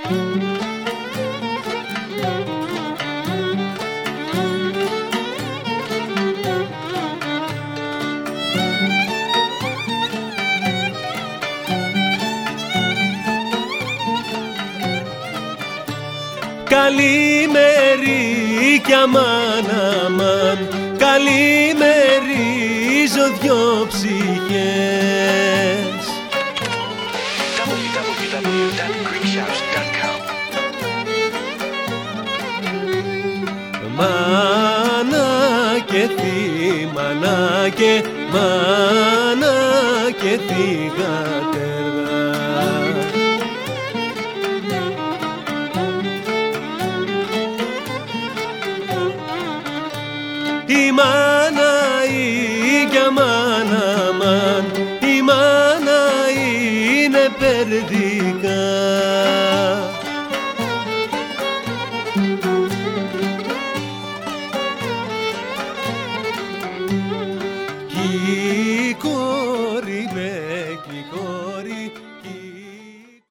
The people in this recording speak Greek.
Καλημέρι κι αμάν αμάν, καλημερίζω δυο ψυχές. Μάνα και μάνα και μάνα και θυγατέρα. Η μάνα ή για μάνα μαν, η μάνα είναι περδικά.